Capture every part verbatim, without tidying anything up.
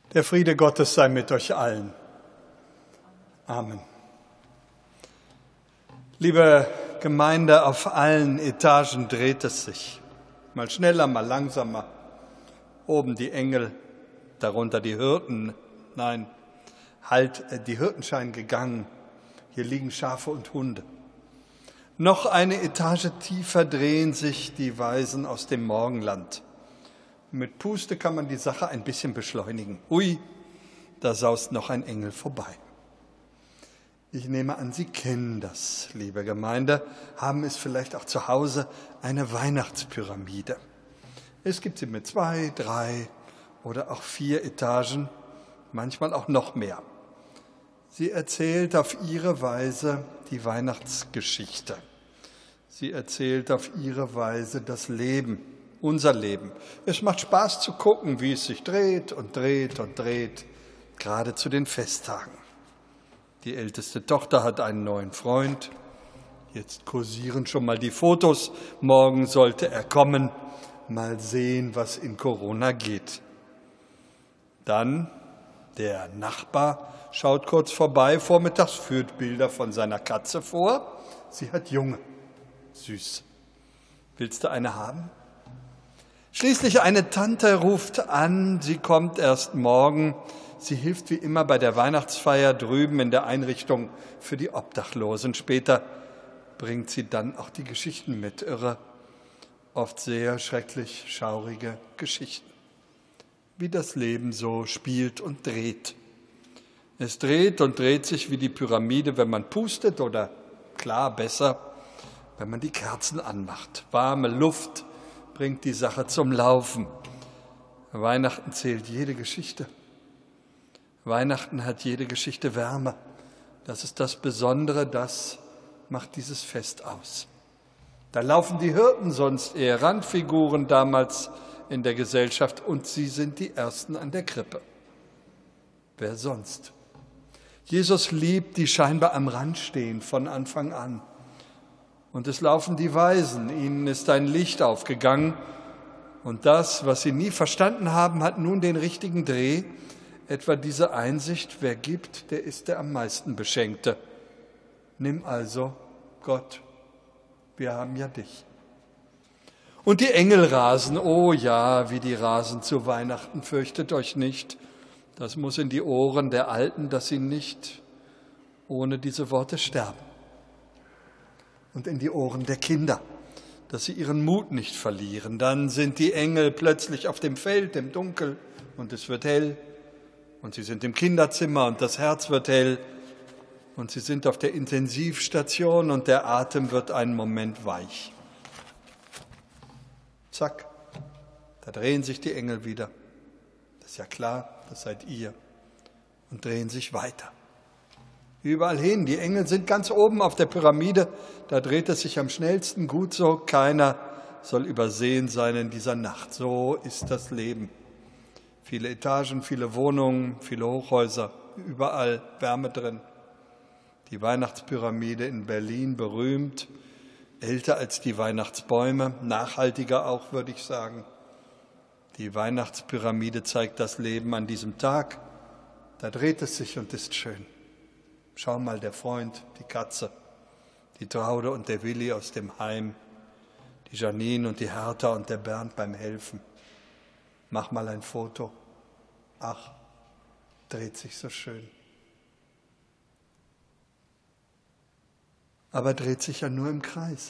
Der Friede Gottes sei mit euch allen. Amen. Liebe Gemeinde, auf allen Etagen dreht es sich. Mal schneller, mal langsamer. Oben die Engel, darunter die Hirten. Nein, halt, die Hirten scheinen gegangen. Hier liegen Schafe und Hunde. Noch eine Etage tiefer drehen sich die Weisen aus dem Morgenland. Mit Puste kann man die Sache ein bisschen beschleunigen. Ui, da saust noch ein Engel vorbei. Ich nehme an, Sie kennen das, liebe Gemeinde, haben es vielleicht auch zu Hause, eine Weihnachtspyramide. Es gibt sie mit zwei, drei oder auch vier Etagen, manchmal auch noch mehr. Sie erzählt auf ihre Weise die Weihnachtsgeschichte. Sie erzählt auf ihre Weise das Leben. Unser Leben. Es macht Spaß zu gucken, wie es sich dreht und dreht und dreht, gerade zu den Festtagen. Die älteste Tochter hat einen neuen Freund. Jetzt kursieren schon mal die Fotos. Morgen sollte er kommen. Mal sehen, was in Corona geht. Dann der Nachbar schaut kurz vorbei. Vormittags führt Bilder von seiner Katze vor. Sie hat Junge. Süß. Willst du eine haben? Schließlich eine Tante ruft an, sie kommt erst morgen. Sie hilft wie immer bei der Weihnachtsfeier drüben in der Einrichtung für die Obdachlosen. Später bringt sie dann auch die Geschichten mit, irre, oft sehr schrecklich schaurige Geschichten. Wie das Leben so spielt und dreht. Es dreht und dreht sich wie die Pyramide, wenn man pustet oder, klar, besser, wenn man die Kerzen anmacht. Warme Luft bringt die Sache zum Laufen. Weihnachten zählt jede Geschichte. Weihnachten hat jede Geschichte Wärme. Das ist das Besondere, das macht dieses Fest aus. Da laufen die Hirten sonst eher Randfiguren damals in der Gesellschaft und sie sind die Ersten an der Krippe. Wer sonst? Jesus liebt, die scheinbar am Rand stehen von Anfang an. Und es laufen die Weisen, ihnen ist ein Licht aufgegangen. Und das, was sie nie verstanden haben, hat nun den richtigen Dreh. Etwa diese Einsicht, wer gibt, der ist der am meisten Beschenkte. Nimm also, Gott, wir haben ja dich. Und die Engel rasen, oh ja, wie die rasen zu Weihnachten, fürchtet euch nicht. Das muss in die Ohren der Alten, dass sie nicht ohne diese Worte sterben. Und in die Ohren der Kinder, dass sie ihren Mut nicht verlieren. Dann sind die Engel plötzlich auf dem Feld im Dunkel und es wird hell. Und sie sind im Kinderzimmer und das Herz wird hell. Und sie sind auf der Intensivstation und der Atem wird einen Moment weich. Zack, da drehen sich die Engel wieder. Das ist ja klar, das seid ihr. Und drehen sich weiter. Überall hin. Die Engel sind ganz oben auf der Pyramide. Da dreht es sich am schnellsten. Gut so. Keiner soll übersehen sein in dieser Nacht. So ist das Leben. Viele Etagen, viele Wohnungen, viele Hochhäuser. Überall Wärme drin. Die Weihnachtspyramide in Berlin, berühmt. Älter als die Weihnachtsbäume. Nachhaltiger auch, würde ich sagen. Die Weihnachtspyramide zeigt das Leben an diesem Tag. Da dreht es sich und ist schön. Schau mal, der Freund, die Katze, die Traude und der Willi aus dem Heim, die Janine und die Hertha und der Bernd beim Helfen. Mach mal ein Foto. Ach, dreht sich so schön. Aber dreht sich ja nur im Kreis.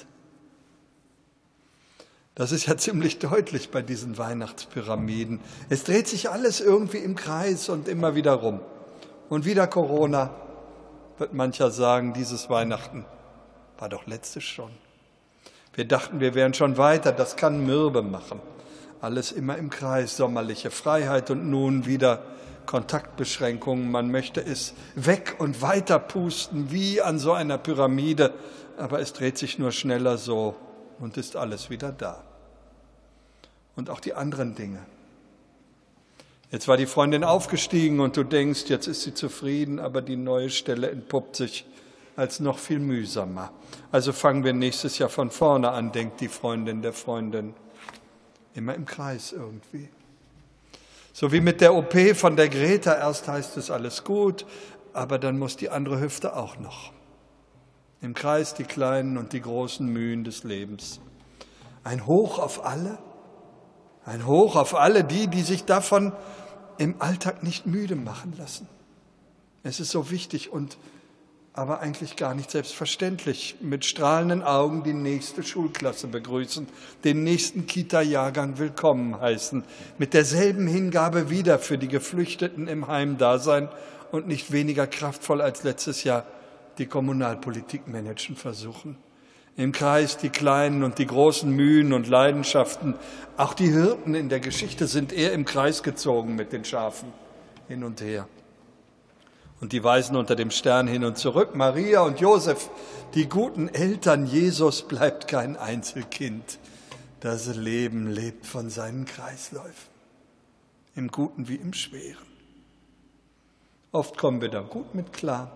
Das ist ja ziemlich deutlich bei diesen Weihnachtspyramiden. Es dreht sich alles irgendwie im Kreis und immer wieder rum. Und wieder Corona. Wird mancher sagen, dieses Weihnachten war doch letztes schon. Wir dachten, wir wären schon weiter, das kann mürbe machen. Alles immer im Kreis, sommerliche Freiheit und nun wieder Kontaktbeschränkungen. Man möchte es weg und weiter pusten, wie an so einer Pyramide, aber es dreht sich nur schneller so und ist alles wieder da. Und auch die anderen Dinge. Jetzt war die Freundin aufgestiegen und du denkst, jetzt ist sie zufrieden, aber die neue Stelle entpuppt sich als noch viel mühsamer. Also fangen wir nächstes Jahr von vorne an, denkt die Freundin der Freundin. Immer im Kreis irgendwie. So wie mit der O P von der Greta. Erst heißt es alles gut, aber dann muss die andere Hüfte auch noch. Im Kreis die kleinen und die großen Mühen des Lebens. Ein Hoch auf alle, ein Hoch auf alle die, die sich davon im Alltag nicht müde machen lassen. Es ist so wichtig und aber eigentlich gar nicht selbstverständlich, mit strahlenden Augen die nächste Schulklasse begrüßen, den nächsten Kita-Jahrgang willkommen heißen, mit derselben Hingabe wieder für die Geflüchteten im Heim da sein und nicht weniger kraftvoll als letztes Jahr die Kommunalpolitik managen versuchen. Im Kreis die kleinen und die großen Mühen und Leidenschaften. Auch die Hirten in der Geschichte sind eher im Kreis gezogen mit den Schafen hin und her. Und die Weisen unter dem Stern hin und zurück, Maria und Josef, die guten Eltern. Jesus bleibt kein Einzelkind. Das Leben lebt von seinen Kreisläufen, im Guten wie im Schweren. Oft kommen wir da gut mit klar,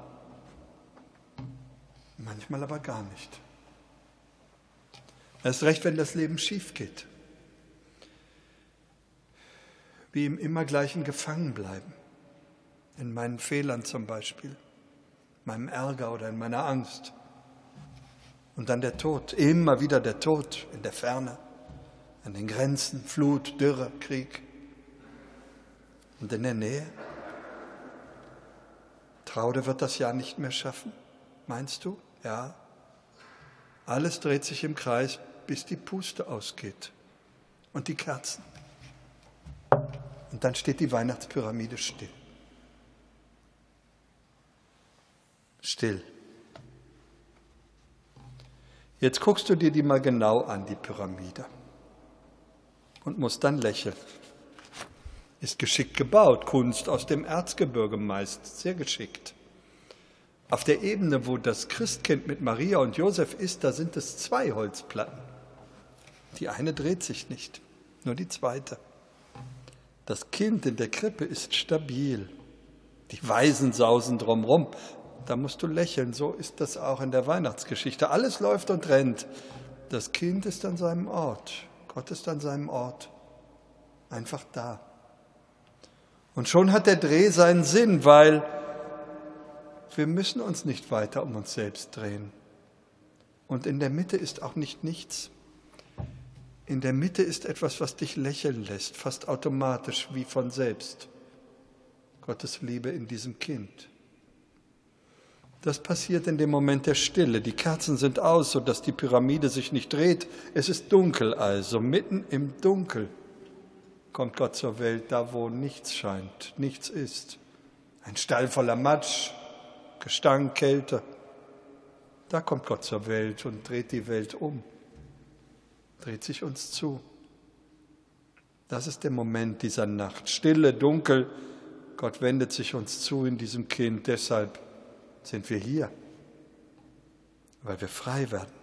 manchmal aber gar nicht. Erst recht, wenn das Leben schief geht, wie im immer gleichen Gefangenbleiben. In meinen Fehlern zum Beispiel, meinem Ärger oder in meiner Angst. Und dann der Tod, immer wieder der Tod in der Ferne, an den Grenzen, Flut, Dürre, Krieg. Und in der Nähe? Traude wird das Jahr nicht mehr schaffen, meinst du? Ja. Alles dreht sich im Kreis, bis die Puste ausgeht und die Kerzen. Und dann steht die Weihnachtspyramide still. Still. Jetzt guckst du dir die mal genau an, die Pyramide, und musst dann lächeln. Ist geschickt gebaut, Kunst aus dem Erzgebirge meist, sehr geschickt. Auf der Ebene, wo das Christkind mit Maria und Josef ist, da sind es zwei Holzplatten. Die eine dreht sich nicht, nur die zweite. Das Kind in der Krippe ist stabil. Die Weisen sausen drumherum. Da musst du lächeln, so ist das auch in der Weihnachtsgeschichte. Alles läuft und rennt. Das Kind ist an seinem Ort. Gott ist an seinem Ort. Einfach da. Und schon hat der Dreh seinen Sinn, weil wir müssen uns nicht weiter um uns selbst drehen. Und in der Mitte ist auch nicht nichts. In der Mitte ist etwas, was dich lächeln lässt, fast automatisch wie von selbst. Gottes Liebe in diesem Kind. Das passiert in dem Moment der Stille. Die Kerzen sind aus, sodass die Pyramide sich nicht dreht. Es ist dunkel also. Mitten im Dunkel kommt Gott zur Welt, da wo nichts scheint, nichts ist. Ein Stall voller Matsch, Gestank, Kälte. Da kommt Gott zur Welt und dreht die Welt um, dreht sich uns zu. Das ist der Moment dieser Nacht. Stille, dunkel. Gott wendet sich uns zu in diesem Kind. Deshalb sind wir hier, weil wir frei werden.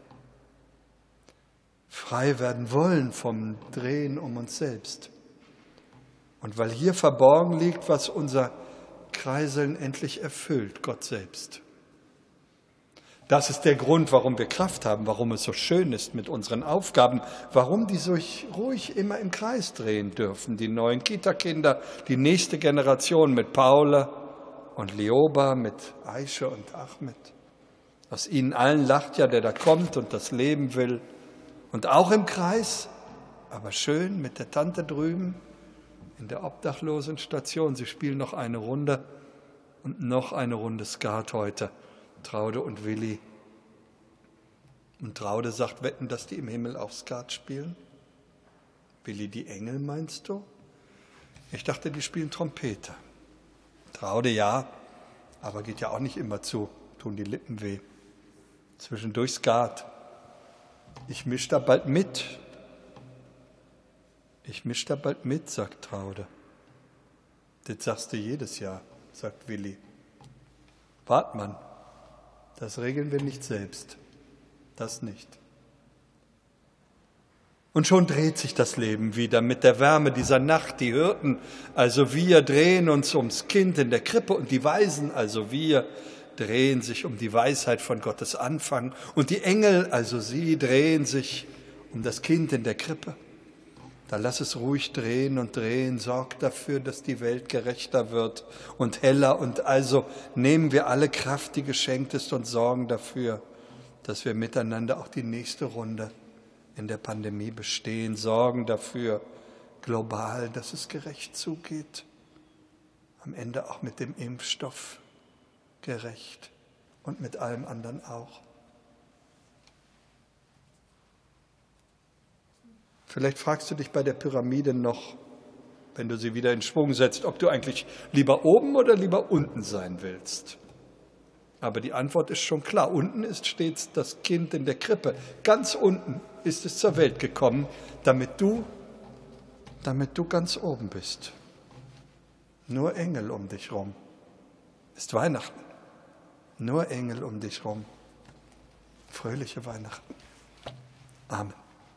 Frei werden wollen vom Drehen um uns selbst. Und weil hier verborgen liegt, was unser Kreiseln endlich erfüllt, Gott selbst. Das ist der Grund, warum wir Kraft haben, warum es so schön ist mit unseren Aufgaben, warum die sich ruhig immer im Kreis drehen dürfen. Die neuen Kita-Kinder, die nächste Generation mit Paula und Lioba, mit Aische und Ahmed. Aus ihnen allen lacht ja, der da kommt und das Leben will. Und auch im Kreis, aber schön mit der Tante drüben in der Obdachlosenstation. Sie spielen noch eine Runde und noch eine Runde Skat heute. Traude und Willi. Und Traude sagt, wetten, dass die im Himmel auch Skat spielen? Willi die Engel, meinst du? Ich dachte, die spielen Trompete. Traude ja, aber geht ja auch nicht immer zu, tun die Lippen weh. Zwischendurch Skat. Ich misch da bald mit. Ich misch da bald mit, sagt Traude. Das sagst du jedes Jahr, sagt Willi. Wart man. Das regeln wir nicht selbst. Das nicht. Und schon dreht sich das Leben wieder mit der Wärme dieser Nacht. Die Hirten, also wir, drehen uns ums Kind in der Krippe und die Weisen, also wir, drehen sich um die Weisheit von Gottes Anfang. Und die Engel, also sie, drehen sich um das Kind in der Krippe. Da lass es ruhig drehen und drehen, sorg dafür, dass die Welt gerechter wird und heller. Und also nehmen wir alle Kraft, die geschenkt ist, und sorgen dafür, dass wir miteinander auch die nächste Runde in der Pandemie bestehen, sorgen dafür global, dass es gerecht zugeht. Am Ende auch mit dem Impfstoff gerecht und mit allem anderen auch. Vielleicht fragst du dich bei der Pyramide noch, wenn du sie wieder in Schwung setzt, ob du eigentlich lieber oben oder lieber unten sein willst. Aber die Antwort ist schon klar. Unten ist stets das Kind in der Krippe. Ganz unten ist es zur Welt gekommen, damit du, damit du ganz oben bist. Nur Engel um dich rum. Ist Weihnachten. Nur Engel um dich rum. Fröhliche Weihnachten. Amen.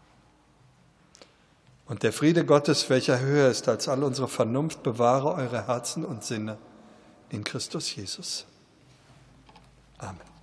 Und der Friede Gottes, welcher höher ist als all unsere Vernunft, bewahre eure Herzen und Sinne in Christus Jesus. Amen.